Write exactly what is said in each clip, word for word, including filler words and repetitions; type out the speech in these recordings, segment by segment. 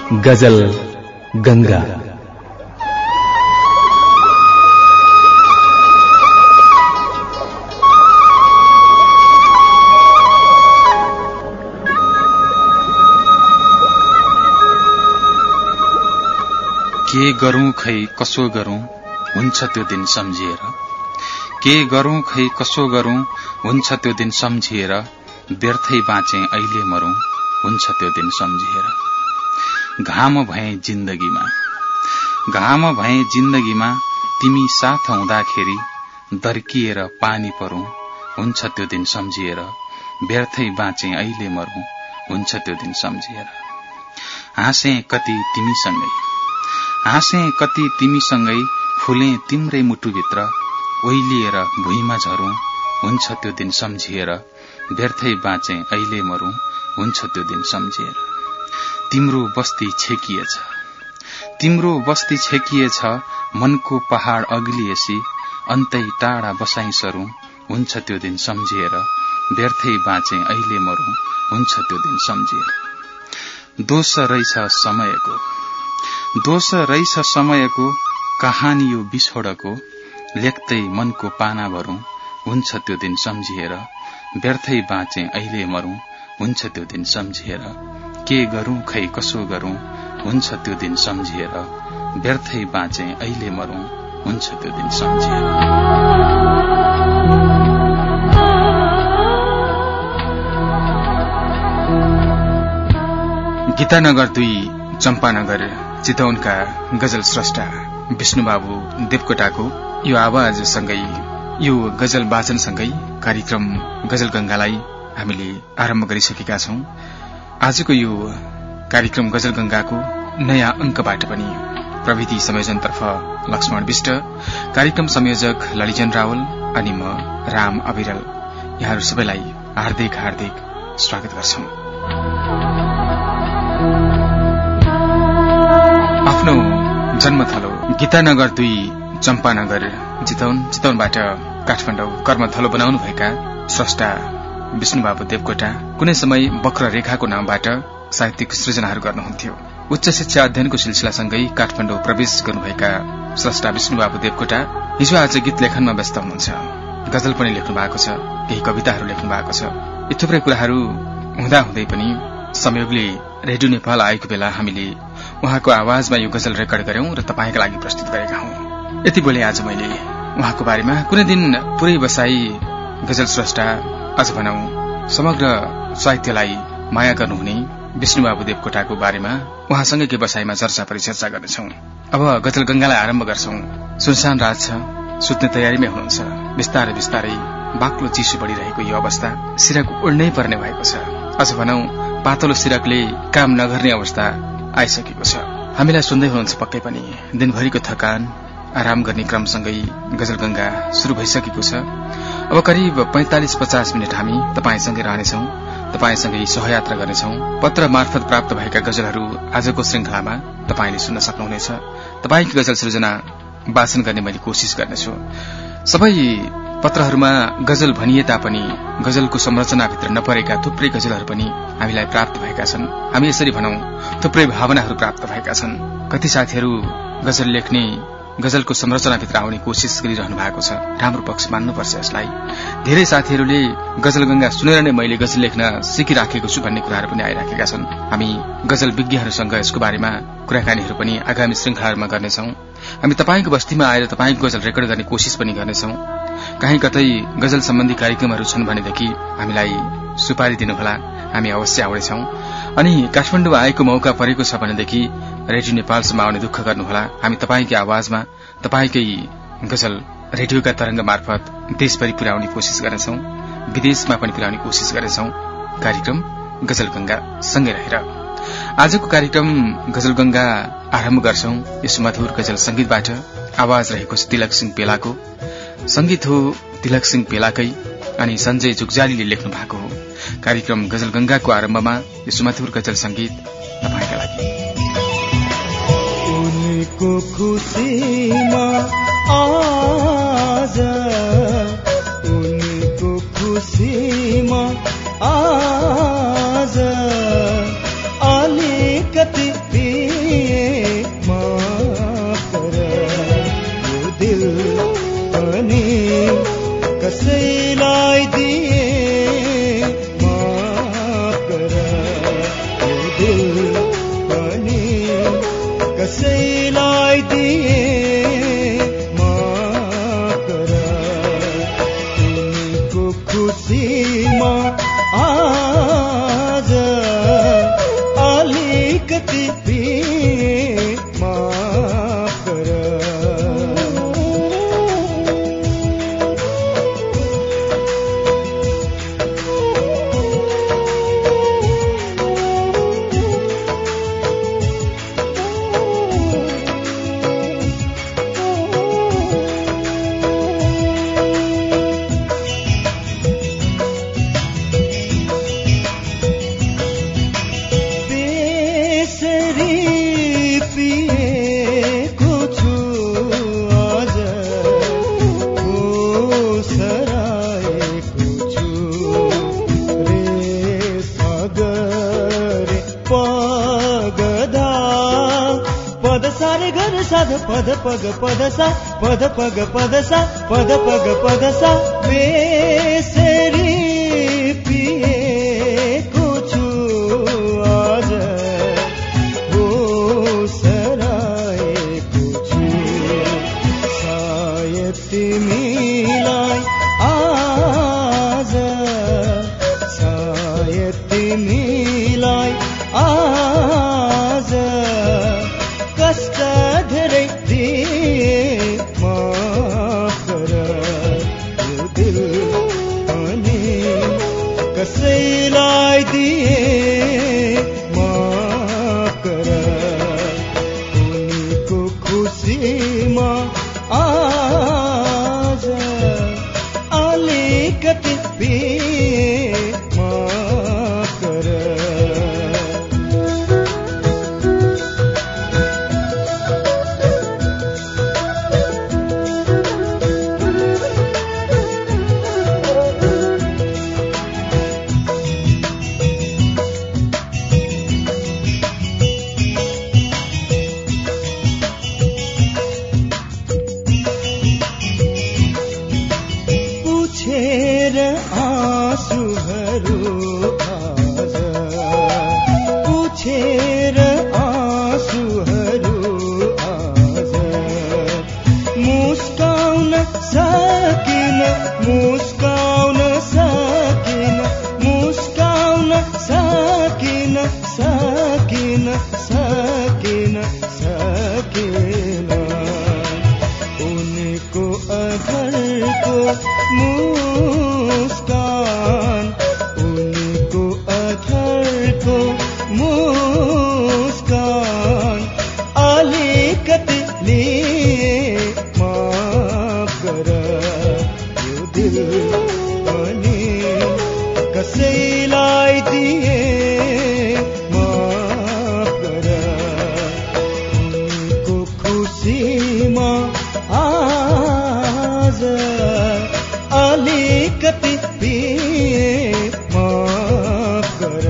गजल गंगा। के गरौं खै कसो गरौं हुन्छ त्यो दिन सम्झिएर, के गरौं खै कसो गरौं हुन्छ त्यो दिन सम्झिएर, व्यर्थै बाँचे अहिले मरौं हुन्छ त्यो दिन सम्झिएर। घाम भए जिन्दगीमा, घाम भए जिन्दगीमा तिमी साथ हुँदाखेरि दर्किएर पानी परौं हुन्छ त्यो दिन सम्झिएर, व्यर्थै बाँचे अहिले मरौं हुन्छ त्यो दिन सम्झिएर। हाँसे कति तिमीसँगै, हाँसे कति तिमीसँगै, फुले तिम्रै मुटुभित्र, ओइलिएर भुइँमा झरौं हुन्छ त्यो दिन सम्झिएर, व्यर्थै बाँचे अहिले मरौं हुन्छ त्यो दिन सम्झिएर। तिम्रो बस्ती छेकिएछ, तिम्रो बस्ती छेकिएछ, मनको पहाड़ अग्लिएसी, अन्तै टाढा बसाई सरौं हुन्छ त्यो दिन सम्झिएर, व्यर्थै बाँचे अहिले मरौं हुन्छ त्यो दिन सम्झिएर। दोष रहेछ समयको, दोष रहेछ समयको, कहानी यो बिछोडको, लेख्दै मनको पाना भरौं हुन्छ त्यो दिन सम्झिएर, व्यर्थै बाँचे अहिले मरौं हुन्छ त्यो दिन सम्झिएर। के गरौं खै कसो गरौं हुन्छ त्यो दिन सम्झिएर, व्यर्थै बाँचे अहिले मरौं हुन्छ त्यो दिन सम्झिएर। गीतानगर दुई चम्पानगर चितवनका गजल स्रष्टा विष्णुबाबु देवकोटाको यो आवाजसँगै, यो गजल वाचनसँगै कार्यक्रम गजल गंगालाई हामीले आरम्भ गरिसकेका छौं। आजको यो कार्यक्रम गजल गंगाको नयाँ अंकबाट पनि प्रविधि संयोजनतर्फ लक्ष्मण विष्ट, कार्यक्रम संयोजक ललिजन रावल अनि म राम अविरल, यहाँहरू सबैलाई हार्दिक हार्दिक स्वागत गर्छौं। आफ्नो जन्मथलो गीतानगर दुई चम्पानगर चितवन, चितवनबाट काठमाडौँ कर्मथलो बनाउनु भएका स्रष्टा विष्णुबाबु देवकोटा कुनै समय वक्र रेखाको नामबाट साहित्यिक सृजनाहरू गर्नुहुन्थ्यो। उच्च शिक्षा अध्ययनको सिलसिलासँगै काठमाडौँ प्रवेश गर्नुभएका स्रष्टा विष्णुबाबु देवकोटा हिजो आज गीत लेखनमा व्यस्त हुनुहुन्छ। गजल पनि लेख्नु भएको छ, केही कविताहरू लेख्नु भएको छ। यी थुप्रै कुराहरू हुँदाहुँदै पनि संयोगले रेडियो नेपाल आएको बेला हामीले उहाँको आवाजमा यो गजल रेकर्ड गर्यौं र तपाईका लागि प्रस्तुत गरेका हौं। यति बोले आज मैले उहाँको बारेमा कुनै दिन पुरै बसाई गजल स्रष्टा, अझ भनौं समग्र साहित्यलाई माया गर्नुहुने विष्णुबाबु देवकोटाको बारेमा उहाँसँगैकै बसाईमा चर्चा परिचर्चा गर्नेछौं। अब गजल गंगालाई आरम्भ गर्छौं। सुनसान रात छ, सुत्ने तयारीमै हुनुहुन्छ। बिस्तारै बिस्तारै बाक्लो चिसो बढ़िरहेको यो अवस्था सिरक उड्नै पर्ने भएको छ। अझ भनौं पातलो सिरकले काम नगर्ने अवस्था आइसकेको छ। हामीलाई सुन्दै हुनुहुन्छ पक्कै पनि। दिनभरिको थकान, आराम गर्ने क्रमसँगै गजल गंगा शुरू भइसकेको छ। अब करिब पैंतालिस पचास मिनट हामी तपाईसँगै रहनेछौं, तपाईसँगै सहयात्रा गर्नेछौं। पत्र मार्फत प्राप्त भएका गजलहरू आजको श्रृंखलामा तपाईले सुन्न सक्नुहुनेछ। तपाईकी गजल सृजना वाचन गर्ने मैले कोशिश गर्नेछु। सबै पत्रहरूमा गजल भनिए तापनि गजलको संरचनाभित्र नपरेका थुप्रै गजलहरू पनि हामीलाई प्राप्त भएका छन्। हामी यसरी भनौं थुप्रै भावनाहरू प्राप्त भएका छन्। कति साथीहरू गजल लेख्ने, गजलको संरचनाभित्र आउने कोशिश गरिरहनु भएको छ। राम्रो पक्ष मान्नुपर्छ यसलाई। धेरै साथीहरूले गजल गंगा सुनेर नै मैले गजल लेख्न सिकिराखेको छु भन्ने कुराहरू पनि आइराखेका छन्। हामी गजल विज्ञहरूसँग यसको बारेमा कुराकानीहरू पनि आगामी श्रृंखलाहरूमा गर्नेछौं। हामी तपाईको बस्तीमा आएर तपाईको गजल रेकर्ड गर्ने कोशिश पनि गर्नेछौं। कहीँ कतै गजल सम्बन्धी कार्यक्रमहरू छन् भनेदेखि हामीलाई सुपारी दिनुहोला, हामी अवश्य आउनेछौं। अनि काठमाडौँ आएको मौका परेको छ भनेदेखि रेडियो नेपालसम्म आउने दुःख गर्नुहोला। हामी तपाईकै आवाजमा तपाईकै गजल रेडियोका तरंग मार्फत देशभरि पुर्याउने कोशिश गर्नेछौं, विदेशमा पनि पुर्याउने कोशिश गर्नेछौं। कार्यक्रम गजल गंगा सँगै रहेर आजको कार्यक्रम गजल गंगा आरम्भ गर्छौं। यस मधुर गजल संगीतबाट। आवाज रहेको छ तिलक सिंह पेलाको, संगीत हो तिलक सिंह पेलाकै अनि सञ्जय जुगजालीले लेख्नु भएको हो। कार्यक्रम गजल गंगाको आरम्भमा यस मधुर गजल संगीत तपाईका लागि। उनको खुसीमा आज, उनको खुसीमा आज अलिकति दिल पनि कसैलाई दिए माफ गर उनीको खुसीमा आज अलिकति माफ गर पद पग पद सा पद पग पद सा पद पग पद सा बेसरी पिएको छु आज हो सराएको छु सायद तिमीलाई आज सायद तिमीलाई आज कष्ट धेरै माफ गर यो दिल पनि कसैलाई दिए माफ गर उनीको खुसीमा आज अलिकति माफ गर कसैलाई दिए माफ गर उनको खुसीमा आज अलिकति माफ गर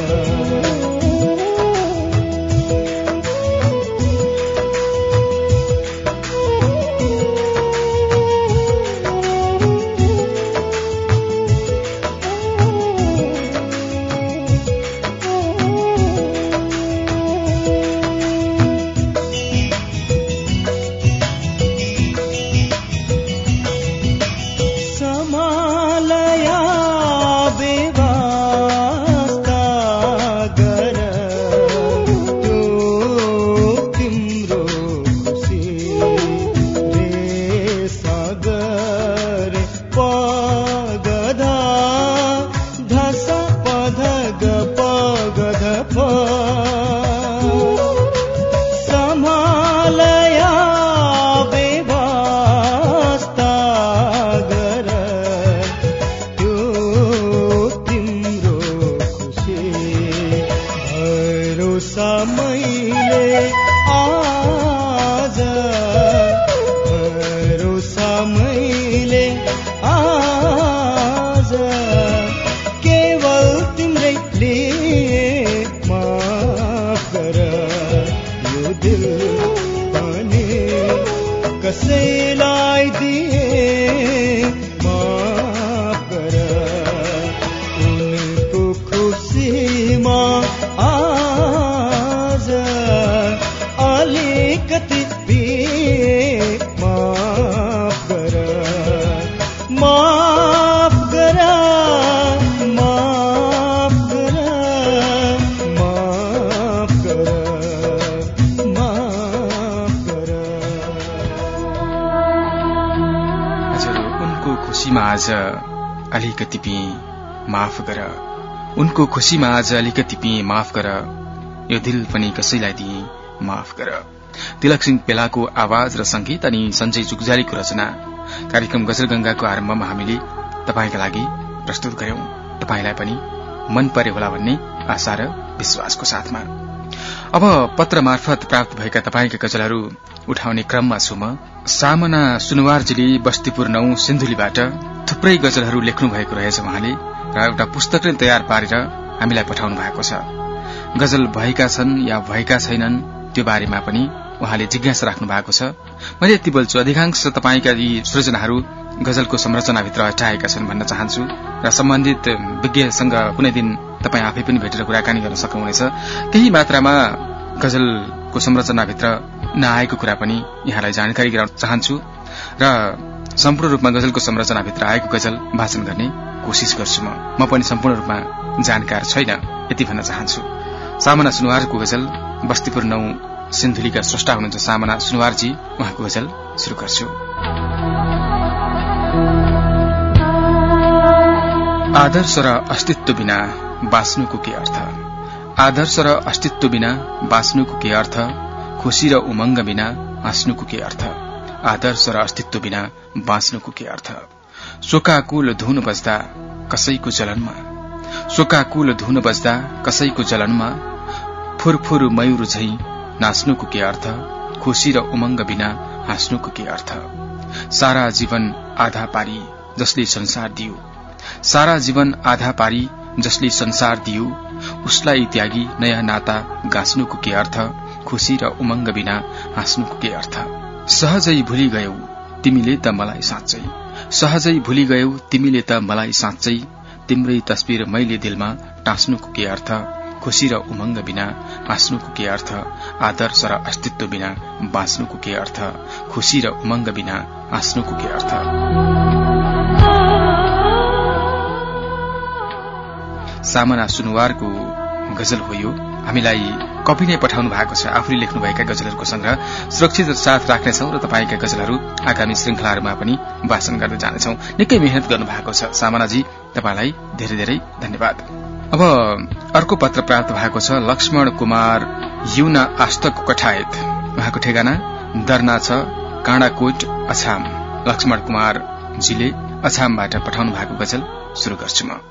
कसैलाई दिए माफ गर उनको खुसीमा आज अलिकति पिए माफ गर माफ गर माफ गर माफ गर माफ गर। हजुर उनको खुसीमा आज अलिकति पिए माफ गर उनको खुसीमा आज अलिकति पिए माफ गर यो दिल पनि कसैलाई दिए माफ गर। तिलक सिंह पेलाको आवाज र संगीत अनि सञ्जय जुगजालीको रचना कार्यक्रम गजलगंगाको आरम्भमा हामीले तपाईका लागि प्रस्तुत गर्यौं। तपाईलाई पनि मन पर्यो होला भन्ने आशा र विश्वासको साथमा अब पत्र मार्फत प्राप्त भएका तपाईका गजलहरू उठाउने क्रममा छु म। सामना सुनवारजीले बस्तीपुर नौ सिन्धुलीबाट थुप्रै गजलहरू लेख्नु भएको रहेछ उहाँले र एउटा पुस्तक नै तयार पारेर हामीलाई पठाउनु भएको छ। गजल भएका छन् या भएका छैनन् त्यो बारेमा पनि उहाँले जिज्ञासा राख्नु भएको छ। मैले यति बोल्छु, अधिकांश तपाईका यी सृजनाहरू गजलको संरचनाभित्र हटाएका छन् भन्न चाहन्छु र सम्बन्धित विज्ञसँग कुनै दिन तपाई आफै पनि भेटेर कुराकानी गर्न सक्नुहुनेछ। केही मात्रामा गजलको संरचनाभित्र नआएको कुरा पनि यहाँलाई जानकारी गराउन चाहन्छु र सम्पूर्ण रूपमा गजलको संरचनाभित्र आएको गजल वाचन गर्ने कोशिश गर्छु। म म पनि सम्पूर्ण रूपमा जानकार छैन यति भन्न चाहन्छु। सामना सुनवारको गजल बस्तीपुर नौ सिन्धुलीका स्रष्टा हुनुहुन्छ सामना सुनवारजी, उहाँको गजल शुरू गर्छु। आदर्श र अस्तित्व बिना बाँच्नुको के अर्थ, आदर्श र अस्तित्व बिना बाँच्नुको के अर्थ, खुशी र उमंग बिना हाँस्नुको के अर्थ, आदर्श र अस्तित्व बिना बाँच्नुको के अर्थ। शोकाकुल धुन बज्दा कसैको जलनमा, शोकाकुल धुन बज्दा कसैको जलनमा, फुरफुर मयूर झैं नाच्नुको के अर्थ, खुशी र उमंग बिना हाँस्नुको के अर्थ। सारा जीवन आधा पारी जसले संसार दियो, सारा जीवन आधा पारी जसले संसार दियो, उसलाई त्यागी नयाँ नाता गाँच्नुको के अर्थ, खुशी र उमंग बिना हाँस्नुको के अर्थ। सहजै भुली गयौ तिमीले त मलाई साँच्चै, सहजै भुली गयौ तिमीले त मलाई साँच्चै, तिम्रै तस्बिर मैले दिलमा टाँस्नुको के अर्थ, खुशी र उमंग बिना हाँस्नुको के अर्थ, आदर्श र अस्तित्व बिना बाँच्नुको के अर्थ, खुशी र उमंग बिना हाँस्नुको के अर्थ। सामना सुनवारको गजल हो यो। हामीलाई कपी नै पठाउनु भएको छ आफूले लेख्नुभएका गजलहरूको संग्रह सुरक्षित साथ राख्नेछौं र तपाईका गजलहरू आगामी श्रृंखलाहरूमा पनि वाचन गर्दै जानेछौं। निकै मेहनत गर्नु भएको छ सामनाजी, तपाईलाई धेरै धेरै धन्यवाद। अब अर्को पत्र प्राप्त भएको छ लक्ष्मण कुमार युना आष्टको कठायत, उहाँको ठेगाना दर्ना छ काँडाकोट अछाम। लक्ष्मण कुमार जीले अछामबाट पठाउनु भएको गजल शुरू गर्छु म।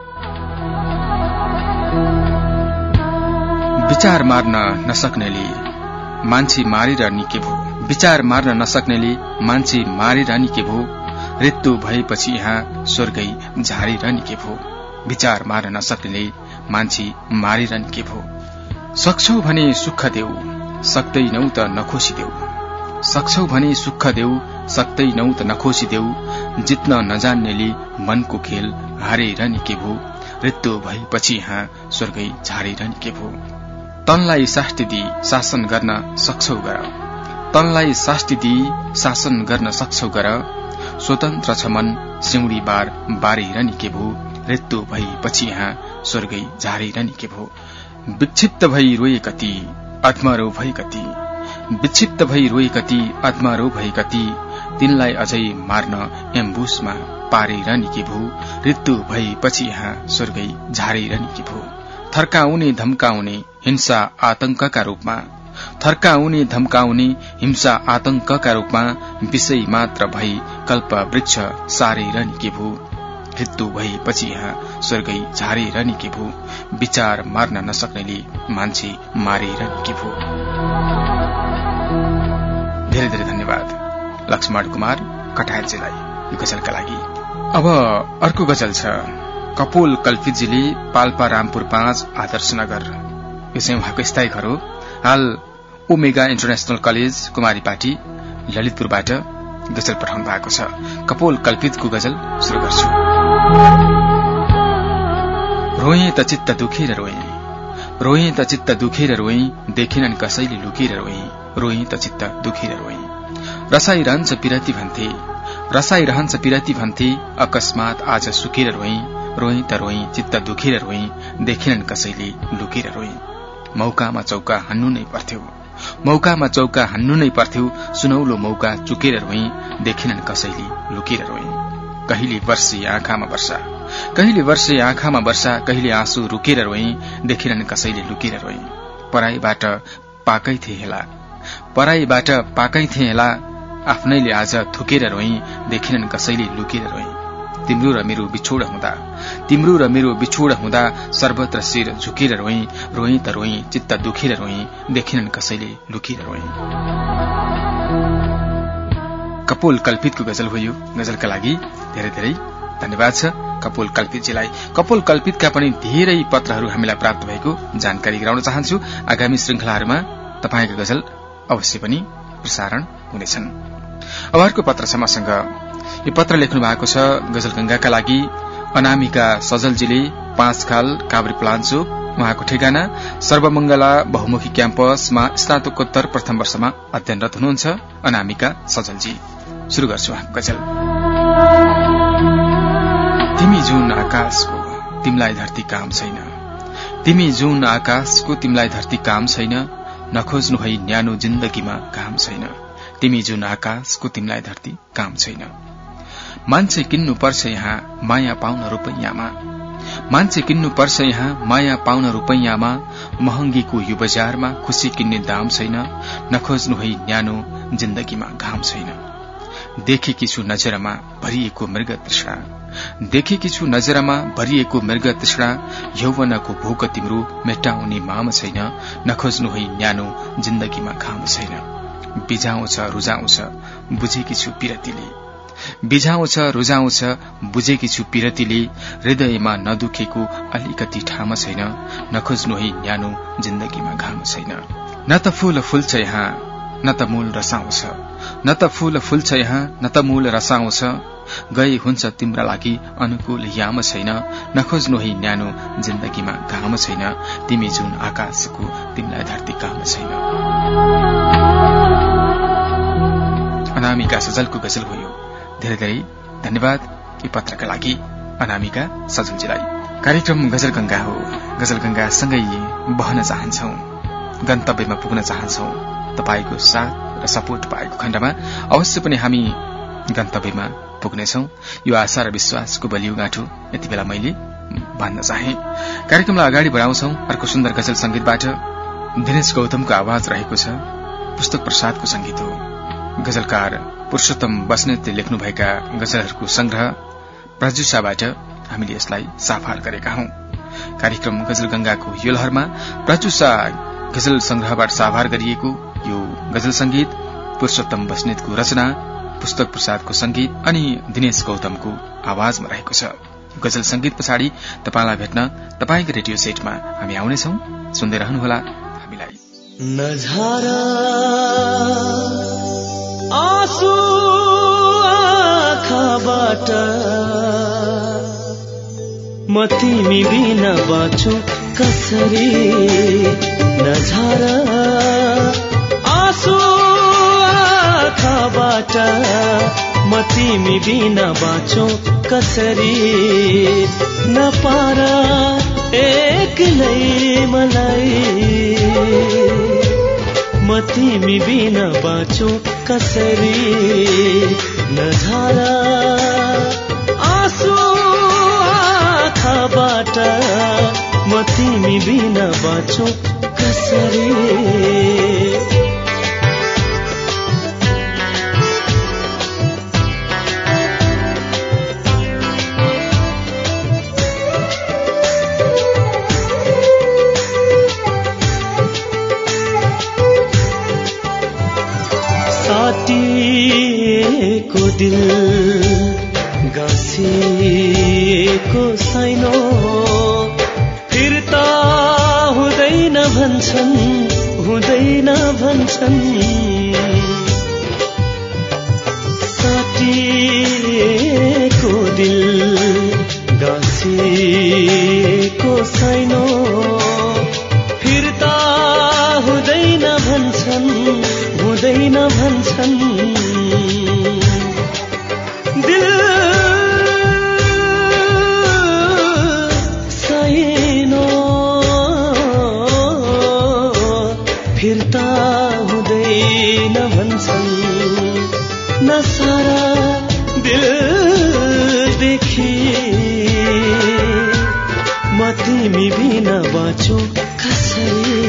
विचार मार्न नसक्नेले मान्छे मारेर निके भो, विचार मार्न नसक्नेले मान्छे मारेर निके भो, मृत्यु भएपछि यहाँ स्वर्गै झारेर निके भो, विचार मार्न नसक्नेले मान्छे मारेर निके भो। सक्छौ भने सुख देऊ सक्दैनौ त नखोसी देऊ, सक्छौ भने सुख देऊ सक्दैनौ त नखोसी देऊ, जित्न नजान्नेले मनको खेल हारेर निके भो, मृत्यु भएपछि यहाँ स्वर्गै झारेर निके भो। तनलाई शास्ति दिई शासन गर्न सक्छौ गर, तनलाई शास्ति दिई शासन गर्न सक्छौ गर, स्वतन्त्र छ मन सिउडी बार बारेर निके भो, मृत्यु भएपछि यहाँ स्वर्गै झारेर निके भो। विक्षिप्त भई रोए कति आत्मारो भई कति, विक्षिप्त भई रोए कति आत्मारो भई कति, तिनलाई अझै मार्न एम्बुसमा पारेर निके भो, मृत्यु भएपछि यहाँ स्वर्गै झारेर निके भो। थर्काउने धम्काउने हिंसा आतंकका रूपमा, थर्काउने धम्काउने हिंसा आतंकका रूपमा, विषय मात्र भई कल्प वृक्ष सारेर निके भो, मृत्यु भएपछि यहाँ स्वर्गै झारेर निके भो, विचार मार्न नसक्नेले मान्छे मारेर निके भो। धेरै धेरै धन्यवाद लक्ष्मण कुमार कठायतजीलाई यो गजलका लागि। अब अर्को गजल छ कपोल कल्पितजीले पाल्पा रामपुर पाँच आदर्शनगर, यो चाहिँ उहाँको स्थायी घर हो। हाल ओमेगा इन्टरनेशनल कलेज कुमारीपाटी ललितपुरबाट गजल पठाउनु भएको छ। कपोल कल्पितको गजल शुरू गर्छु। रोए त चित्त दुखेर रोए, रोएँ त चित्त दुखेर रोएँ, देखेनन् कसैले लुकेर रोएँ, रोएँ त चित्त दुखेर रोएँ। रसाई रहन्छ पिरती भन्थे, रसाई रहन्छ पिरती भन्थे, अकस्मात आज सुकेर रोएँ, रोएँ त रोएँ चित्त दुखेर रोएँ, देखेनन् कसैले लुकेर रोएँ। मौकामा चौका हान्नु नै पर्थ्यो, मौकामा चौका हान्नु नै पर्थ्यो, सुनौलो मौका चुकेर रोएँ, देखेनन् कसैले लुकेर रोएँ। कहिले वर्षे आँखामा वर्षा, कहिले वर्षे आँखामा वर्षा, कहिले आँसु रुकेर रोएँ, देखेनन् कसैले लुकेर रोएँ। पराईबाट पाकै थिए हेला, पराईबाट पाकै थिए हेला, आफ्नैले आज थुकेर रोएँ, देखेनन् कसैले लुकेर रोएँ। तिम्रो र मेरो बिछोड हुँदा, तिम्रो र मेरो बिछोड हुँदा, सर्वत्र शिर झुकेर रोएँ, रोएँ त रोएँ चित्त दुखेर रोएँ, देखेनन् कसैले लुकेर रोएँ। कपोल कल्पितको गजल हो यो। गजलका लागि धेरै धेरै धन्यवाद छ कपोल कल्पितजीलाई। कपोल कल्पितका पनि धेरै पत्रहरू हामीलाई प्राप्त भएको जानकारी गराउन चाहन्छु। आगामी श्रृंखलाहरूमा तपाईको गजल अवश्य पनि प्रसारण हुनेछन्। अब अर्को पत्र छ मसँग। यो पत्र लेख्नु भएको छ गजलगंगाका लागि अनामिका सजलजीले, पाँच खाल काभ्रे प्लान्चोक। उहाँको ठेगाना सर्वमंगला बहुमुखी क्याम्पसमा स्नातकोत्तर प्रथम वर्षमा अध्ययनरत हुनुहुन्छ अनामिका सजलजी। शुरू गर्छु उहाँको गजल। तिमी जुन आकाशको तिमलाई धरती काम छैन, तिमी जुन आकाशको तिमलाई धरती काम छैन, नखोज्नु है न्यानो जिन्दगीमा काम छैन, तिमी जुन आकाशको तिमलाई धरती काम छैन। मान्छे किन्नु पर्छ यहाँ माया पाउन रुपैयाँमा, मान्छे किन्नु पर्छ यहाँ माया पाउन रुपैयाँमा, महँगीको यो बजारमा खुशी किन्ने दाम छैन, नखोज्नु है न्यानो जिन्दगीमा घाम छैन। देखेकी छु नजरमा भरिएको मृग तृष्णा, देखेकी छु नजरमा भरिएको मृग तृष्णा, यौवनको भोक तिम्रो मेटाउने माम छैन, नखोज्नु है न्यानो जिन्दगीमा घाम छैन। बिझाउँछ रुझाउँछ बुझेकी छु पिरतीले, बिझाउँछ रुझाउँछ बुझेकी छु पिरतीले, हृदयमा नदुखेको अलिकति ठाम छैन, नखोज्नु है न्यानो जिन्दगीमा घाम छैन। न त फूल फुल्छ यहाँ न त मूल रसाउँछ, न त फूल फुल्छ यहाँ न त मूल रसाउँछ, गए हुन्छ तिम्रा लागि अनुकूल याम छैन, नखोज्नु है न्यानो जिन्दगीमा घाम छैन, तिमी जुन आकाशको तिमीलाई धरती काम छैन। अनामिका सजलको गजल हो यो। धेरै धेरै धन्यवाद यो पत्रका लागि अनामिका सजलजीलाई। कार्यक्रम गजल गंगा हो। गजल गंगा सँगै बहन चाहन्छौ, गन्तव्यमा पुग्न चाहन्छौ। तपाईको साथ र सपोर्ट पाएको खण्डमा अवश्य पनि हामी गन्तव्यमा पुग्नेछौ। यो आशा र विश्वासको बलियो गाँठो यति बेला मैले बाँध्न चाहे। कार्यक्रमलाई अगाडि बढाउँछौ अर्को सुन्दर गजल संगीतबाट। दिनेश गौतमको आवाज रहेको छ, पुस्तक प्रसादको संगीत हो। गजलकार पुरुषोत्तम बस्नेतले लेख्नुभएका गजलहरूको संग्रह प्रजुसाबाट हामीले यसलाई साफार गरेका हौं। कार्यक्रम गजल गंगाको यो लहरमा प्रजुसा गजल संग्रहबाट साभार गरिएको यो गजल संगीत पुरुषोत्तम बस्नेतको रचना, पुस्तक प्रसादको संगीत अनि दिनेश गौतमको आवाजमा रहेको छ। गजल संगीत पछाडि तपाईलाई भेट्न तपाईको रेडियो सेटमा हामी आउनेछौं। सुन्दै रहनुहोला हामीलाई। नझारा आँसु आँखाबाट म तिमी बिना बाँचु कसरी, नझारा आँसु आँखाबाट म तिमी बिना बाँचु कसरी, नपार एक्लै मलाई म तिमी बिना बाँचु कसरी, नझारा आँसु आँखाबाट म तिमी बिना बाँचु कसरी। साटिएको दिल गाँसिएको साइनो फिर्ता हुँदैन भन्छन्, हुँदैन भन्छन्। साटिएको दिल गाँसिएको साइनो फिर्ता हुँदैन भन्छन् न सारा दिलदेखि म तिमी बिना बाँचो कसरी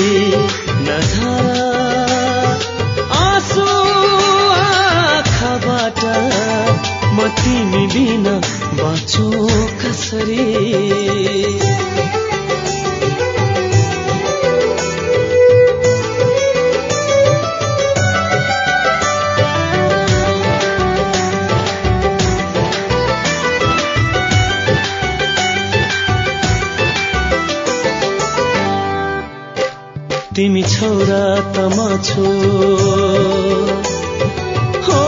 नधारा आँसु आँखाबाट म तिमी बिना बाँचो कसरी तिमी छौरा तमाछो हो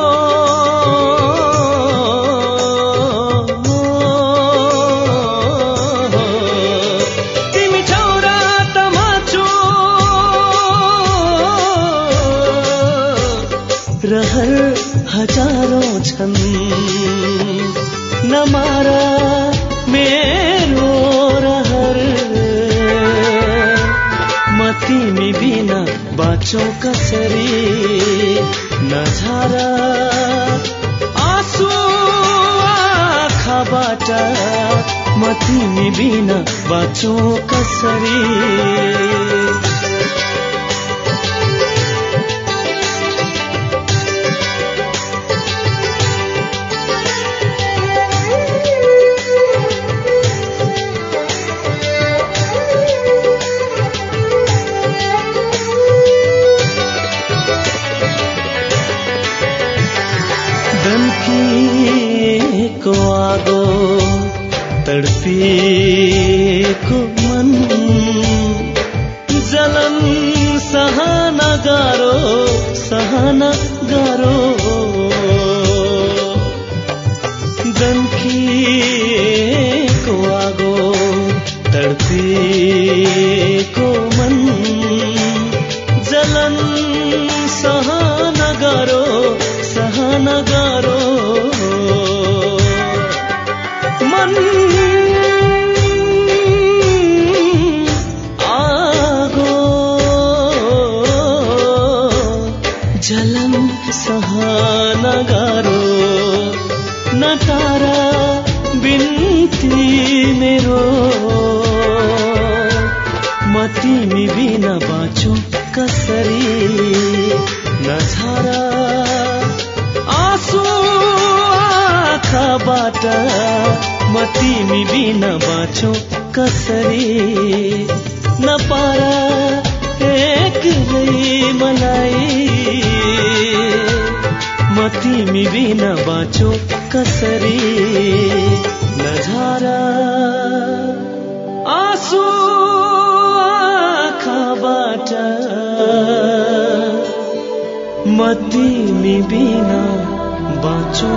तिमी छौरा तमाछो रहर हजारौं छन् नमारा मेरो रहर तिमी बिना बाँचो कसरी नझारा आँसु आँखाबाट म तिमी बिना बाँचो कसरी को आगो तडपिएको मन जलन सहन गाह्रो सहन गाह्रो दन्किएको आगो तडपिएको मन जलन सहन गाह्रो सहन गाह्रो मन आगो जलन सहन गाह्रो न तारा बिन्ती मेरो म तिमी बिना बाँचो कसरी नझारा आँसु आँखाबाट म तिमी बिना बाँचो कसरी नपारा एक्लै मलाई म तिमी बिना बाँचो कसरी नझारा आँसु आँखाबाट म तिमी बिना बाँचो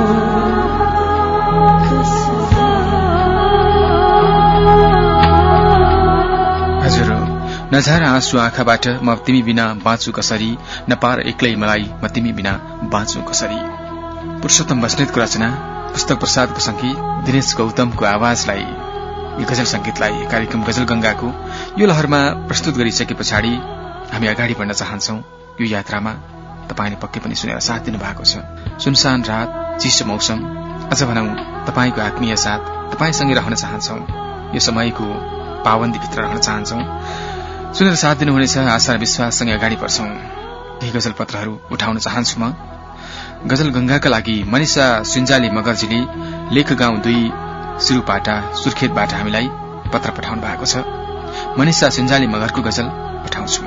हजुर नझारा आँसु आँखाबाट म तिमी बिना बाँचु कसरी नपार एक्लै मलाई म तिमी बिना बाँचु कसरी। पुरुषोत्तम बस्नेतको रचना, पुस्तक प्रसादको संगीत, दिनेश गौतमको आवाजलाई गजल संगीतलाई कार्यक्रम गजल गंगाको यो लहरमा प्रस्तुत गरिसके पछाडि हामी अगाडि बढ्न चाहन्छौ। यो यात्रामा तपाईले पक्कै पनि सुनेर साथ दिनु भएको छ। सुनसान रात, चिसो मौसम, अझ भनौं तपाईको आत्मीय साथ, तपाईसँगै रहन चाहन्छौ। यो समयको पाबन्दीभित्र रहन चाहन्छौ। सुनेर साथ दिनुहुनेछ आशा र विश्वाससँगै अगाडि बढ्छौं। केही गजल पत्रहरू उठाउन चाहन्छु म। गजल गंगाका लागि मनिषा सुन्जाली मगर्जीले लेख गाउँ दुई सिरुपाटा सुर्खेतबाट हामीलाई पत्र पठाउनु भएको छ। मनिषा सुन्जाली मगरको गजल पठाउँछु म।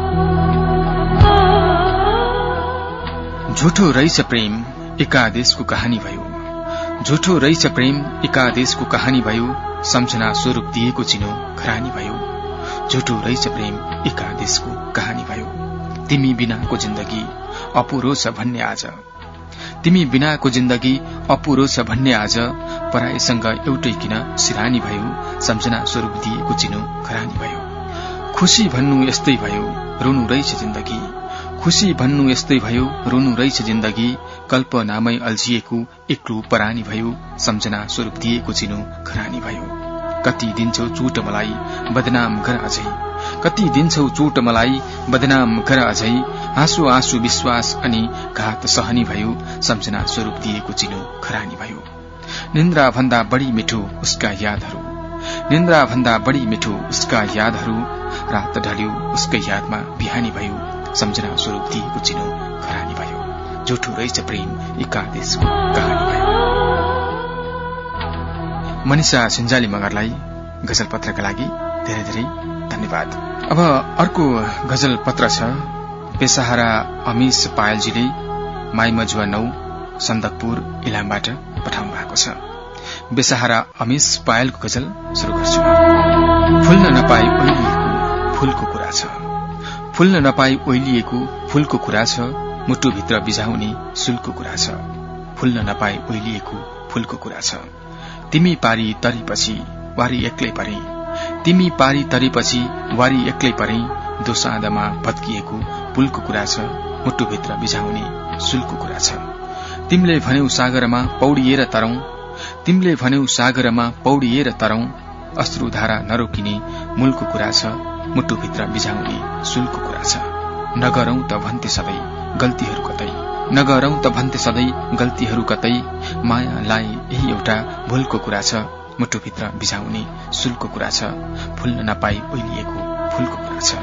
झुठो रहेछ प्रेम एकादेशको कहानी भयो, झुठो रहेछ प्रेम एकादेशको कहानी भयो, सम्झना स्वरूप दिएको चिनो खरानी भयो। झुठो रहेछ प्रेम एकादेशको कहानी भयो, तिमी बिनाको जिन्दगी अपुरो छ भन्ने आज, तिमी बिनाको जिन्दगी अपुरो छ भन्ने आज, परायसँग एउटै किन सिरानी भयो, सम्झना स्वरूप दिएको चिनो खरानी भयो। खुशी भन्नु यस्तै भयो रुनु रहेछ जिन्दगी, खुशी भन्नु यस्तै भयो रुनु रहेछ जिन्दगी, कल्पनामै अल्झिएको एक्लो परानी भयो, सम्झना स्वरूप दिएको चिनो खरानी भयो। कति दिन्छौ चुट मलाई बदनाम गर अझै, कति दिन्छौ चोट मलाई बदनाम गर अझै आँसु आँसु विश्वास अनि घात सहनी भयो सम्झना स्वरूप दिएको चिलो खरानी भयो निन्द्रा भन्दा बढी मिठो उसका यादहरू निन्द्रा भन्दा बढी मिठो उसका यादहरू रात ढल्यो उसकै यादमा बिहानी भयो सम्झना स्वरूप दिएको चिलो खरानी भयो झुठो रहेछ प्रेम एकादेशको कहानी भयो। मनिषा सुन्जाली मगरलाई गजल पत्रका लागि धेरै धेरै धन्यवाद। अब अर्को गजल पत्र छ बेसहारा अमीश पायलजीले माइमजुवा नौ सन्दकपुर इलामबाट पठाउनु भएको छ। बेसहारा अमीश पायलको गजल शुरू गर्छु। फुल्न नपाई ओइलिएको फूलको कुरा छ फुल्न नपाई ओइलिएको फूलको कुरा छ मुटुभित्र बिझाउने सुलको कुरा छ फुल्न नपाई ओइलिएको फूलको कुरा छ तिमी पारी तरेपछि वारी एक्लै परे तिमी पारी तरेपछि वारी एक्लै परे दोसाँधमा भत्किएको पुलको कुरा छ मुटुभित्र बिझाउने सुलको कुरा छ तिमीले भन्यौ सागरमा पौडिएर तरौं तिमीले भन्यौ सागरमा पौडिएर तरौं अश्रुधारा नरोकिने मूलको कुरा छ मुटुभित्र बिझाउने सुलको कुरा छ नगरौं त भन्थे सबै गल्तीहरू कतै नगरौं त भन्थे सधैँ गल्तीहरू कतै मायालाई यही एउटा भूलको कुरा छ मुटुभित्र बिझाउने सुलको कुरा छ फुल्न नपाई ओइलिएको फूलको कुरा छ।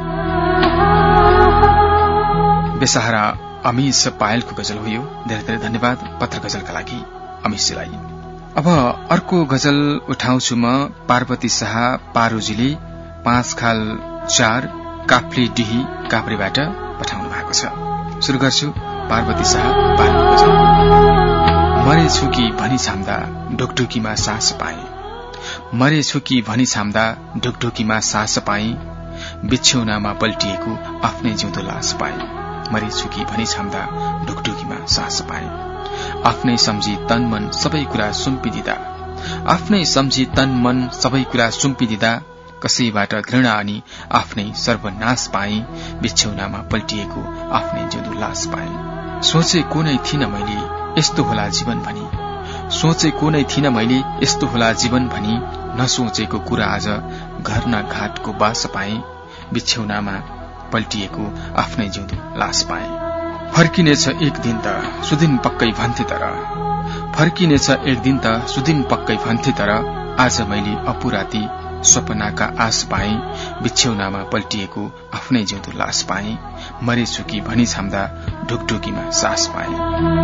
बेसहारा अमीश पायलको गजल हो यो। धेरै धेरै धन्यवाद पत्र गजलका लागि अमीशजीलाई। अब अर्को गजल उठाउँछु म पार्वती शाह पारोजीले पाँच खाल चार काफ्ले डिही काभ्रेबाट पठाउनु भएको छ। शुरू गर्छु पार्वती शाह पारोको गजल। मरेछु कि भनी छाम्दा ढुकढुकीमा सास पाए मरेछु कि भनी छाम्दा ढुकढुकीमा सास पाए बिछ्यौनामा पल्टिएको आफ्नै जिउँदो लास पाए मरेछु कि भनी छाम्दा ढुकढुकीमा सास पाए आफ्नै सम्झी तन मन सबै कुरा सुम्पिदिँदा आफ्नै सम्झी तन मन सबै कुरा सुम्पिदिँदा कसैबाट घृणा अनि आफ्नै सर्वनाश पाए बिछ्यौनामा पल्टिएको आफ्नै जिउँदो लास पाए सोचेको नै थिइन मैले यस्तो होला जीवन भनी सोचेको नै थिइन मैले यस्तो होला जीवन भनी नसोचेको कुरा आज घर न घाटको बास पाए बिछ्यौनामा पल्टिएको आफ्नै जिउँदो लास पाए फर्किनेछ एक दिन त सुदिन पक्कै भन्थे तर फर्किनेछ एक दिन त सुदिन पक्कै भन्थे तर आज मैले अपुराती सपनाका आश पाए बिछ्यौनामा पल्टिएको आफ्नै जिउँदो लास पाए मरेछु कि भनी छाम्दा ढुकढुकीमा सास पाए।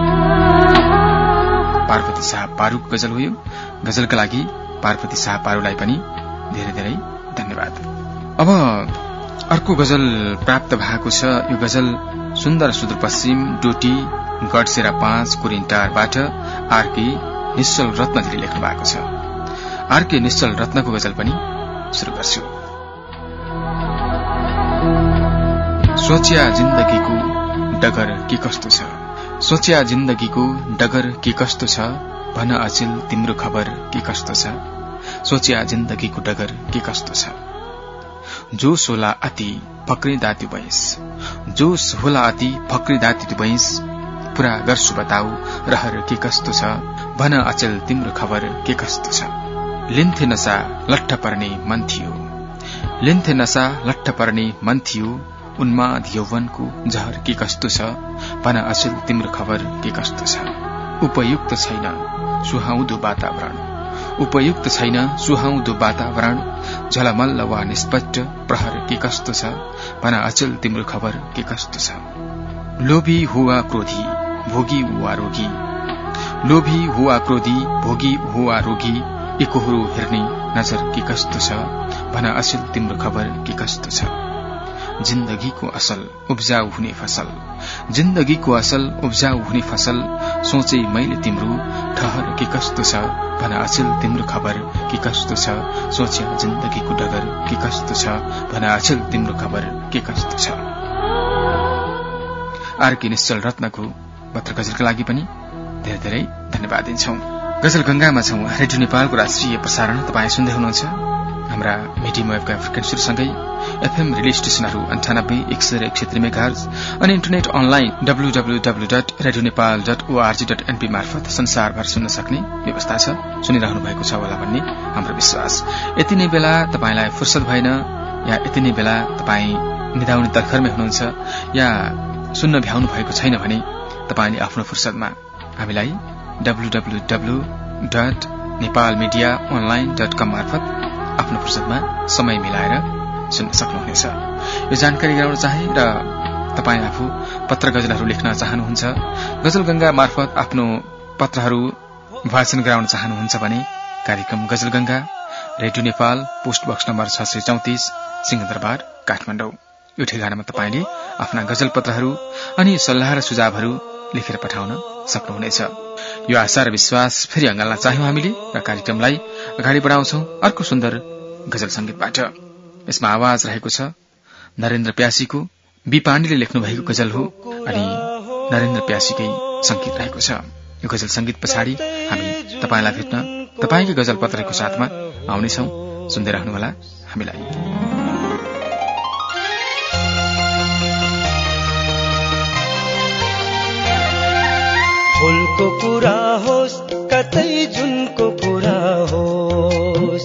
पार्वती शाह पारुको गजल हो यो। गजलका लागि पार्वती शाह पारुलाई पनि धेरै धेरै धन्यवाद। अब अर्को गजल प्राप्त भएको छ। यो गजल सुन्दर सुदूरपश्चिम डोटी गडसेरा पाँच कुरिन्टारबाट आरके निश्चल रत्नजीले लेख्नु भएको छ। आरके निश्चल रत्नको गजल पनि शुरू गर्छु। सोचिया जिन्दगीको डगर के कस्तो छ सोचिया जिन्दगीको डगर के कस्तो छ भन अचेल तिम्रो खबर के कस्तो छ सोचिया जिन्दगीको डगर के कस्तो छ जोश होला अति फक्रिँदा त्यो भैंस जोश होला अति फक्रिँदा त्यो भैंस पूरा गर्छु बताऊ रहर के कस्तो छ भन अचेल तिम्रो खबर के कस्तो छ लिन्थे नशा लट्ठ पर्ने मन थियो लिन्थे नशा लट्ठ पर्ने मन थियो उन्माद यौवनको जहर के कस्तो छ भन अचेल तिम्रो खबर के कस्तो छ उपयुक्त छैन सुहाउँदो वातावरण उपयुक्त छैन सुहाउँदो वातावरण झलमल्ल वा निष्पष्ट प्रहर के कस्तो छ भन अचेल तिम्रो खबर के कस्तो छ लोभी हुआ क्रोधी भोगी हुआ रोगी लोभी हुआ क्रोधी भोगी हुआ रोगी एकोहोरो हेर्ने नजर के कस्तो छ भन अचेल तिम्रो खबर के कस्तो छ जिन्दगीको असल उब्जाउ हुने फसल जिन्दगीको असल उब्जाउ हुने फसल सोचे मैले तिम्रो ठहर के कस्तो छ भन अचेल तिम्रो खबर के कस्तो छ सोच्या जिन्दगीको डगर के कस्तो छ भन अचेल तिम्रो खबर के कस्तो छ। आरके निश्चल रत्नको पत्र गजलका लागि पनि धेरै धेरै धन्यवाद दिन्छौं। गजल गंगामा छौं। रेडियो नेपालको राष्ट्रिय प्रसारण तपाईँ सुन्दै हुनुहुन्छ। हाम्रा मिडियम वेभका फ्रिक्वेन्सीहरूसँगै एफएम रेडियो स्टेशनहरू अन्ठानब्बे एक सय एक क्षेत्रीय मेगाहर्ज अनि internet online W W W dot radio Nepal dot O R G dot N P मार्फत संसारभर सुन्न सक्ने व्यवस्था छ। सुनिरहनु भएको छ होला भन्ने हाम्रो विश्वास। यति नै बेला तपाईलाई फुर्सद भएन या यति नै बेला तपाईँ निदाउने तर्खरमै हुनुहुन्छ या सुन्न भ्याउनु भएको छैन भने तपाईले आफ्नो फुर्सदमा हामीलाई W W W dot Nepal media online dot com मार्फत आफ्नो फुर्सदमा समय मिलाएर सुन्न सक्नुहुनेछ। यो जानकारी गराउन चाहे र तपाईँ आफू पत्र गजलहरू लेख्न चाहनुहुन्छ, गजल गंगा मार्फत आफ्नो पत्रहरू वाचन गराउन चाहनुहुन्छ भने कार्यक्रम Ghazal Ganga, radio Nepal, post box number छ सय चौतिस, सिंहदरबार, काठमाडौँ। यो ठेगानामा तपाईले आफ्ना गजल पत्रहरू अनि सल्लाह र सुझावहरू लेखेर पठाउन सक्नुहुनेछ। यो आशा र विश्वास फेरि अँगाल्न चाह्यौं हामीले र कार्यक्रमलाई अगाडि बढाउँछौं अर्को सुन्दर गजल संगीतबाट। यसमा आवाज रहेको छ नरेन्द्र प्यासीको, बी पाण्डेले लेख्नु भएको गजल हो अनि नरेन्द्र प्यासीकै संगीत रहेको छ। यो गजल संगीत पछाडि हामी तपाईलाई भेट्न तपाईकै गजल पत्रको साथमा आउनेछौं। सुन्दै रहनुहोला हामीलाई। फूलको कुरा होस् कतै जुनको कुरा होस्,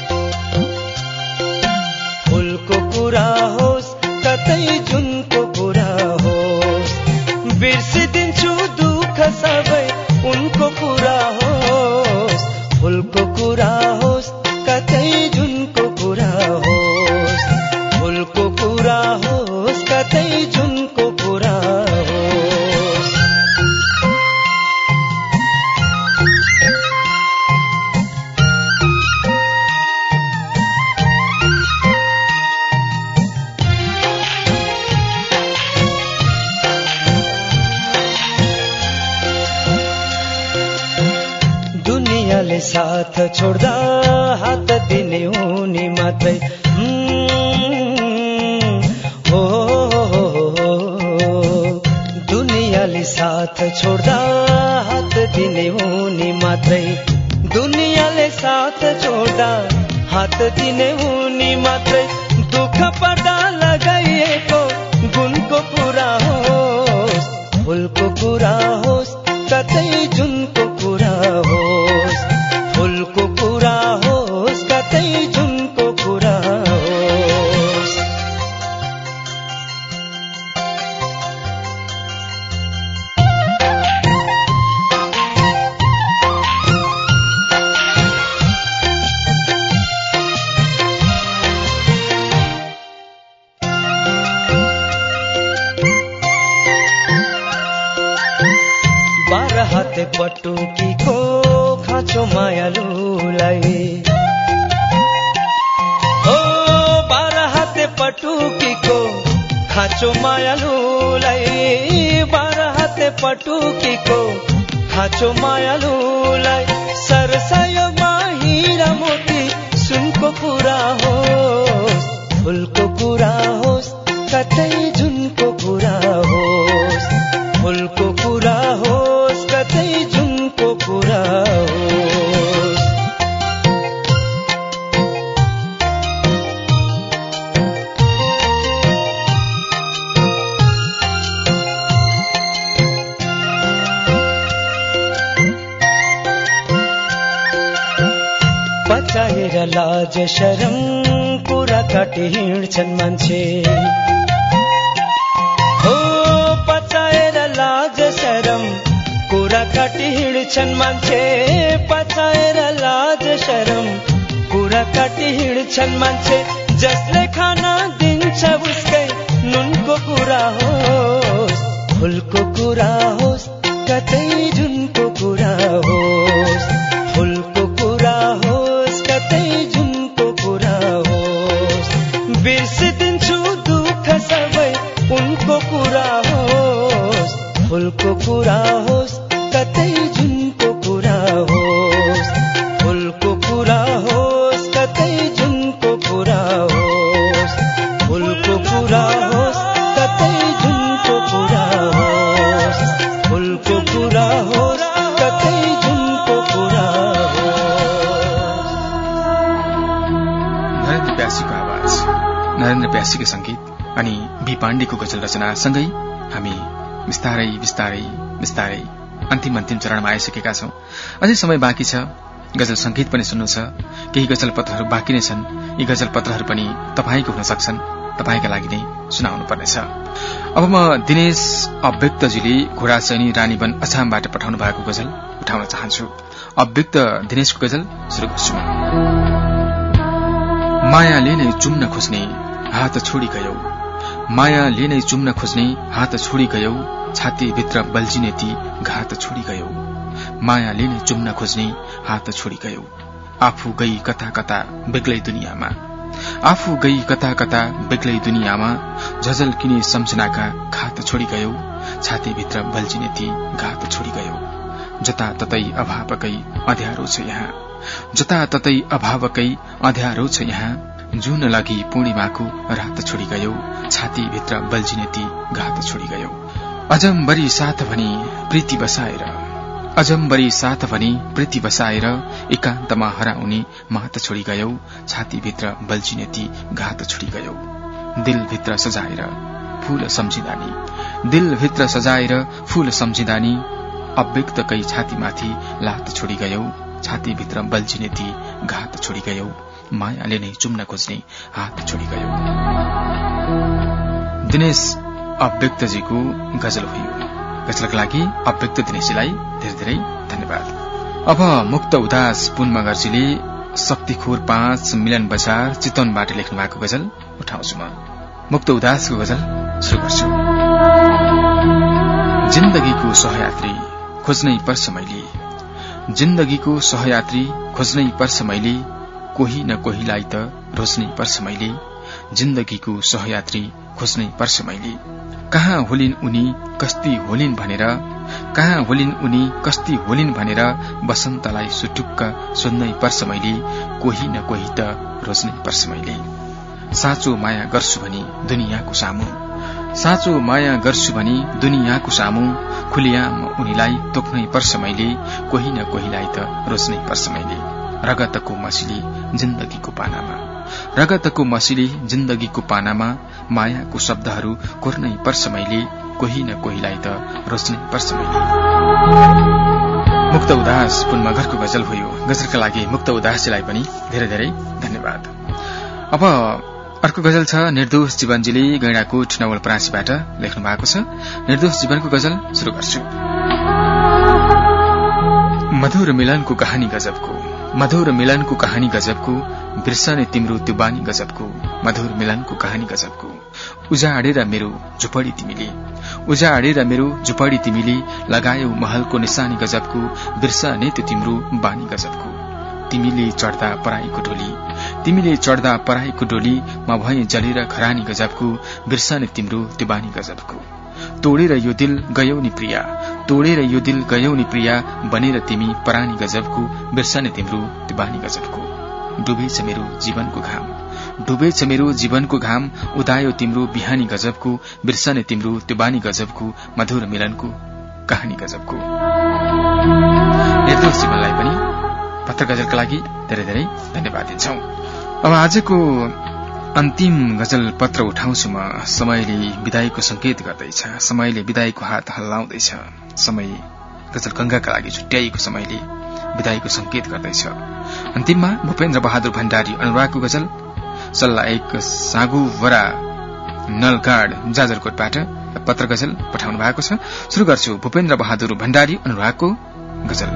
फूलको कुरा होस् कतै जुनको कुरा होस्, बिर्सिदिन्छु दुःख सबै उनको कुरा होस्। फूलको कुरा होस् कतै जुनको कुरा होस्, फूलको कुरा होस् कतै जुनको कुरा होस्। साथ छोड्दा हात दिने उनी मात्रै हो, दुनियाँले साथ छोड्दा हात दिने उनी मात्रै, दुनियाँले साथ छोड्दा हात दिने उनी मात्रै, दुःख पर्दा लगाइएको गुणको कुरा होस्, फूलको कुरा होस् कतै जुनको कुरा होस्, फूलको कुरा होस् कतै जुनको कुरा होस्। बाह्र हाते पटुकीको खाँचो मायालुलाई, हो बाह्र हाते पटुकीको खाँचो मायालुलाई, बाह्र हाते पटुकीको खाँचो मायालुलाई, सरसायोमा हिरा मोती सुनको कुरा होस्, फूलको कुरा होस् कतै जुनको कुरा होस्, फूलको कुरा होस् कतै जुनको कुरा होस्। बचाएर लाज शरम कुरा काटी हिँड्छन् मान्छे, हो बचाएर लाज शरम कुरा काटी हिँड्छन् मान्छे, बचाएर लाज शरम कुरा काटी हिँड्छन् मान्छे, जसले खाना दिन्छ उसकै नुनको कुरा होस्, फूलको कुरा होस् कतै जुनको कुरा होस्, फूलको कुरा होस् कतै जुनको कुरा होस्, बिर्सिदिन्छु दुःख सबै उनको कुरा होस्, फूलको कुरा होस् कतै जुनको कुरा होस्, फूलको कुरा होस् कतै जुनको कुरा होस्, फूलको कुरा होस् कतै जुनको कुरा होस्, फूलको कुरा होस् कतै जुनको कुरा होस्। नरेन्द्र प्यासीको आवाज, नरेन्द्र प्यासीको संगीत अनि बी पाण्डेको गजल रचनासँगै हामी बिस्तारै बिस्तारै बिस्तारै अन्तिम अन्तिम चरणमा आइसकेका छौं। अझै समय बाँकी छ। गजल संगीत पनि सुन्नु छ, केही गजल पत्रहरू बाँकी नै छन्। यी गजल पत्रहरू पनि तपाईको हुन सक्छन्, तपाईका लागि नै सुनाउनु पर्नेछ। अब म दिनेश अव्यक्तजीले घोडासैनी रानीवन अछामबाट पठाउनु भएको गजल उठाउन चाहन्छु। अव्यक्त दिनेशको गजल सुरु गर्छु। मायाले नै चुम्न खोज्ने हात छोडी गयौ, मायाले नै चुम्न खोज्ने हात छोडी गयौ, छातीभित्र बल्झिने ती घात छोडी गयौ, मायाले नै चुम्न खोज्ने हात छोडी गयौ, आफू गई कता कता बेग्लै दुनियाँमा, आफू गई कता कता बेग्लै दुनियाँमा, झझल किने सम्झनाका खात छोडी गयौ, छातीभित्र बल्झिने ती घात छोडी गयौ, जताततै अभावकै अँध्यारो छ यहाँ, जताततै अभावकै अँध्यारो छ यहाँ, जुन लागि पूर्णिमाको रात छोडी गयौ, छातीभित्र बल्झिने ती घात छोडी गयौ, अजम्बरी साथ भनी प्रीति बसाएर, अजम्बरी साथ भनी प्रीति बसाएर, एकान्तमा हराउने मात छोडी गयौ, छातीभित्र बल्झिने ती घात छोडी गयौ, दिलभित्र सजाएर फूल सम्झिदानी, दिलभित्र सजाएर फूल सम्झिदानी, अव्यक्तकै छातीमाथि लात छोडी गयौ, छातीभित्र बल्झिने ती घात छोडी गयौ, मायाले नै चुम्न खोज्ने हात छोडी गयौ। दिनेश अव्यक्तजीको गजल हो। गजलका लागि अव्यक्त दिनेशजीलाई धेरै धेरै धन्यवाद। अब मुक्त उदास पुन मगर्जीले शक्तिखोर पाँच मिलन बजार चितवनबाट लेख्नु भएको गजल उठाउँछु म। मुक्त उदासको गजल शुरू गर्छु। जिन्दगीको सहयात्री खोज्नै पर्छ मैले, जिन्दगीको सहयात्री खोज्नै पर्छ मैले, कोही न कोहीलाई त रोज्नै पर्छ मैले, जिन्दगीको सहयात्री खोज्नै पर्छ मैले, कहाँ होलिन् उनी कस्ती होलिन् भनेर, कहाँ होलिन् उनी कस्ती होलिन् भनेर, बसन्तलाई सुटुक्क सोध्नै पर्छ मैले, कोही न कोही त रोज्नै पर्छ मैले, साँचो माया गर्छु भनी दुनियाँको सामु, साँचो माया गर्छु भनी दुनियाँको सामु, खुलियाम उनीलाई तोक्नै पर्छ मैले, कोही न कोहीलाई त रोज्नै पर्छ मैले, रगतको मसिली जिन्दगीको पानामा, रगतको मसिली जिन्दगीको पानामा, मायाको शब्दहरू कोर्नै पर्छ मैले, कोही न कोहीलाई त रोज्नै पर्छ मैले। मुक्त उदास पुन मगरको गजल हो यो। गजलका लागि मुक्त उदासजीलाई पनि धेरै धेरै धन्यवाद। अब अर्को गजल छ निर्दोष जीवनजीले गैंडाकोट नवलपरासीबाट लेख्नु भएको छ। निर्दोष जीवनको गजल शुरू गर्छु। मधुर मिलनको कहानी गजबको, मधुर मिलनको कहानी गजबको, बिर्सने तिम्रो त्यो बानी गजबको, मधुर मिलनको कहानी गजबको, उजाडेर मेरो झुपडी तिमीले, उजाडेर मेरो झुपडी तिमीले, लगायौ महलको निशानी गजबको, बिर्सने त्यो तिम्रो बानी गजबको, तिमीले चढ्दा पराईको डोली, तिमीले चढ्दा पराईको डोली, म भएँ जलेर खरानी गजबको, बिर्सने तिम्रो त्यो बानी गजबको, तोडेर यो दिल गयौ नि प्रिया, तोडेर यो दिल गयौ नि प्रिया, बनेर तिमी परानी गजबको, बिर्सने तिम्रो त्यो बानी गजबको, डुबेछ मेरो जीवनको घाम, डुबेछ मेरो जीवनको घाम, उदायो तिम्रो बिहानी गजबको, बिर्सने तिम्रो त्यो बानी गजबको, मधुर मिलनको कहानी गजबको। निर्दोष जीवनलाई पनि पत्र गजलका लागि धेरै धेरै धन्यवाद दिन्छौ। अब आजको अन्तिम गजल पत्र उठाउँछु म। समयले विदाईको संकेत गर्दैछ, समयले विदाईको हात हल्लाउँदैछ, समय गजल गंगाका लागि छुट्याइएको समयले विदाईको संकेत गर्दैछ। अन्तिममा भूपेन्द्र बहादुर भण्डारी अनुरागको गजल सल्लाह एक सागुवरा नलगाड जाजरकोटबाट पत्र गजल पठाउनु भएको छ। शुरू गर्छु भूपेन्द्र बहादुर भण्डारी अनुरागको गजल।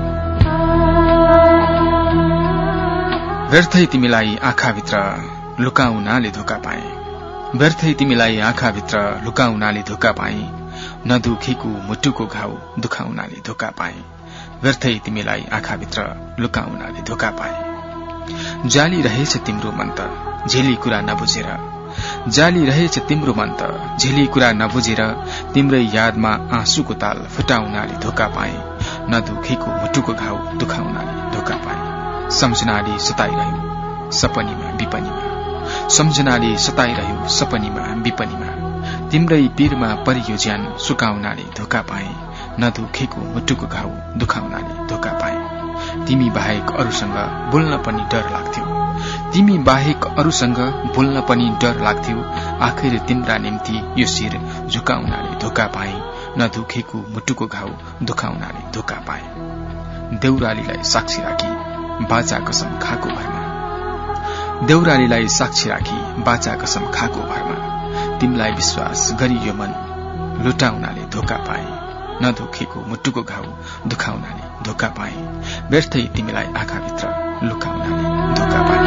व्यर्थै तिमीलाई आँखाभित्र लुकाउनाले धोका पाए, व्यर्थै तिमीलाई आँखाभित्र लुकाउनाले धोका पाए, नदुखेको मुटुको घाउ दुखाउनाले धोका पाए, व्यर्थै तिमीलाई आँखाभित्र लुकाउनाले धोका पाए, जाली रहेछ तिम्रो मन त झेली कुरा नबुझेर, जाली रहेछ तिम्रो मन त झेली कुरा नबुझेर, तिम्रै यादमा आँसुको ताल फुटाउनाले धोका पाए, नदुखेको मुटुको घाउ दुखाउनाले धोका पाए, सम्झनाले सताइरह्यो सपनीमा विपनीमा, सम्झनाले सताइरह्यो सपनीमा विपनीमा, तिम्रै पीरमा परियो ज्यान सुकाउनाले धोका पाए, नदुखेको मुटुको घाउ दुखाउनाले धोका पाए, तिमी बाहेक अरूसँग बोल्न पनि डर लाग्थ्यो, तिमी बाहेक अरूसँग बोल्न पनि डर लाग्थ्यो, आखिर तिम्रा निम्ति यो शिर झुकाउनाले धोका पाए, नदुखेको मुटुको घाउ दुखाउनाले धोका पाए, देउरालीलाई साक्षी राखी बाचा कसम खाको भरमा देउरालीलाई साक्षी राखी बाचा कसम खाको भरमा तिमीलाई विश्वास गरी यो मन लुटाउनाले धोका पाए नधोकेको मुटुको घाउ दुखाउनाले धोका पाए व्यर्थै तिमीलाई आँखाभित्र लुकाउनाले धोका पाए।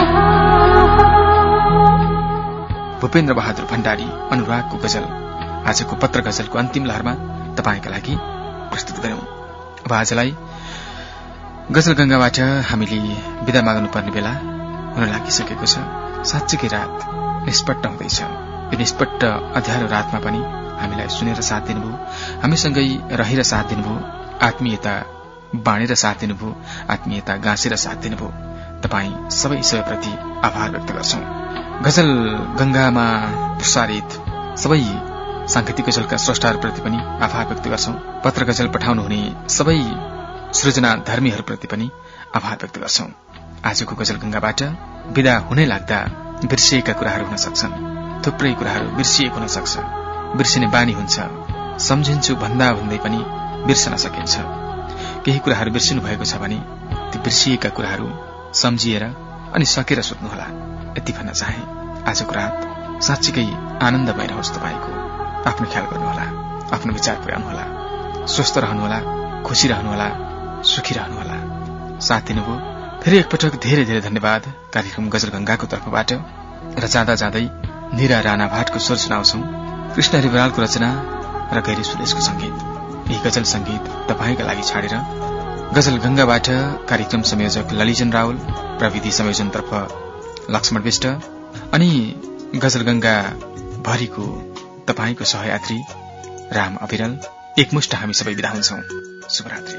भूपेन्द्र बहादुर भण्डारी अनुरागको गजल आजको पत्र गजलको अन्तिम लहरमा तपाईका लागि प्रस्तुत गर्यौं। अब आजलाई गजल गंगाबाट हामीले विदा माग्नुपर्ने बेला हुन लागिसकेको छ। साँच्चीकै रात निष्पट्ट हुँदैछ। यो निष्पट्ट अँध्यारो रातमा पनि हामीलाई सुनेर साथ दिनुभयो, हामीसँगै रहेर साथ दिनुभयो, आत्मीयता बाँडेर साथ दिनुभयो, आत्मीयता गाँसेर साथ दिनुभयो। तपाई सबै सबैप्रति आभार व्यक्त गर्छौं। गजल गंगामा प्रसारित सबै सांगीतिक गजलका स्रष्टाहरूप्रति पनि आभार व्यक्त गर्छौं। पत्र गजल पठाउनुहुने सबै सृजना धर्मीहरूप्रति पनि आभार व्यक्त गर्छौं। आजको गजल गंगाबाट विदा हुनै लाग्दा बिर्सिएका कुराहरू हुन सक्छन्, थुप्रै कुराहरू बिर्सिएको हुन सक्छ, बिर्सिने बानी हुन्छ। सम्झिन्छु भन्दा भन्दै पनि बिर्सन सकिन्छ। केही कुराहरू बिर्सिनु भएको छ भने ती बिर्सिएका कुराहरू सम्झिएर अनि सकेर सुत्नुहोला। यति भन्न चाहे आजको रात साँच्चीकै आनन्दमय रहोस्। तपाईको आफ्नो ख्याल गर्नुहोला, आफ्नो विचार पुर्याउनुहोला, स्वस्थ रहनुहोला, खुशी रहनुहोला, सुखी रहनुहोला। साथ दिनुभयो फेरि एकपटक धेरै धेरै धन्यवाद कार्यक्रम गजल गंगाको तर्फबाट। र जाँदा जाँदै निरा राणा भाटको स्वर सुनाउँछौ। कृष्ण हरिबरालको रचना र गैरी सुलेशको संगीत। यही गजल संगीत तपाईका लागि छाडेर गजल गंगाबाट कार्यक्रम संयोजक ललिजन रावल, प्रविधि संयोजनतर्फ लक्ष्मण विष्ट अनि गजल गंगा भरिको तपाईको सहयात्री राम अविरल एकमुष्ट हामी सबै बिदा हुन्छौं। शुभरात्रि।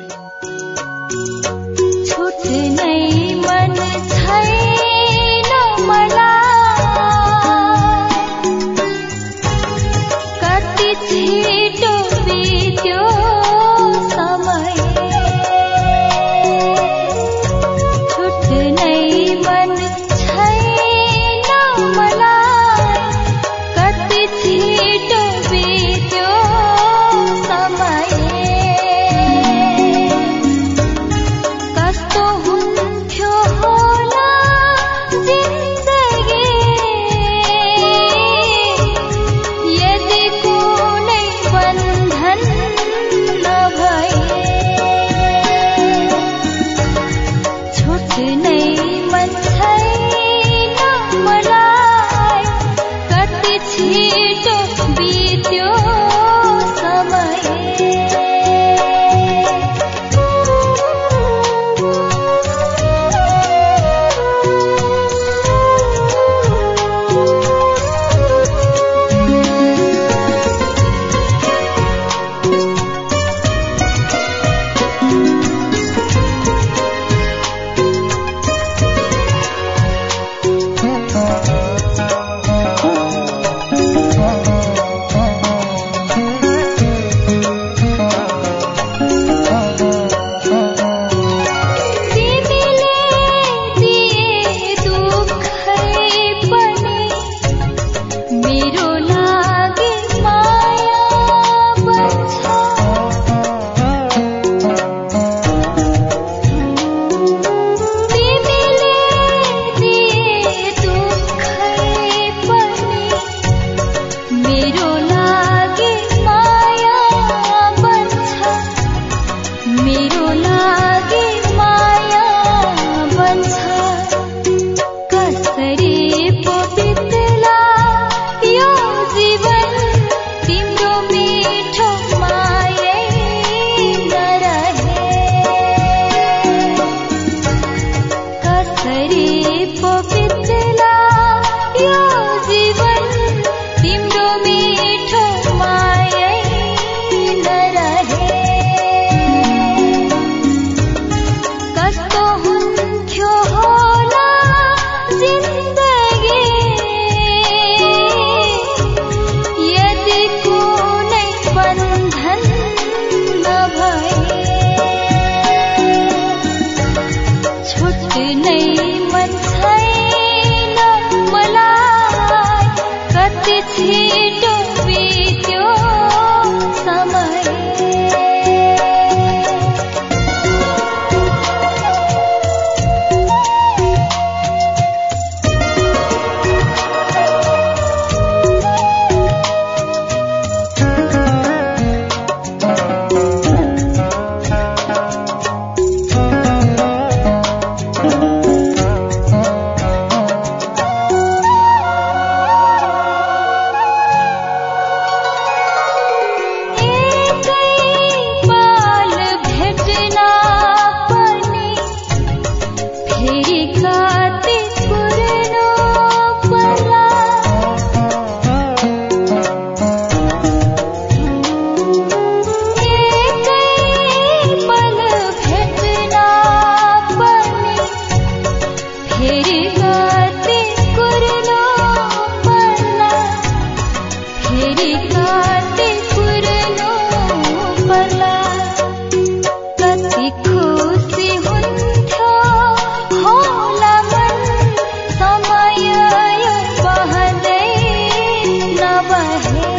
छुट्नै मन छैन मलाई, कति छिटो बित्यो समय। छुट्नै मन छैन मलाई, कति छिटो बित्यो समय। कस्तो हुन्थ्यो होला जिन्दगी यदि कुनै बन्धन नभए। छुट्नै मन छैन मलाई, कति छिटो बित्यो फेरि काटे पुर्नु पर्ला कति खुसी हुन्थ्यो होला मन समय यो बहँदै नबहे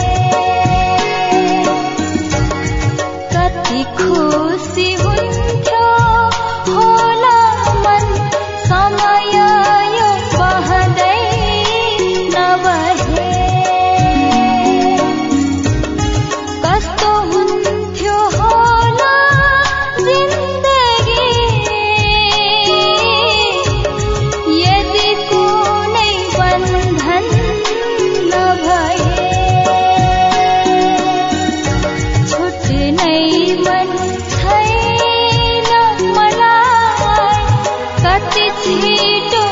कति खुसी हुन्थ्यो होला मन समय यो बहँदै नबहे कस्तो हुन्थ्यो होला जिन्दगी यदि कुनै बन्धन नभए छुट्नै मन छैन मलाई कति छिटो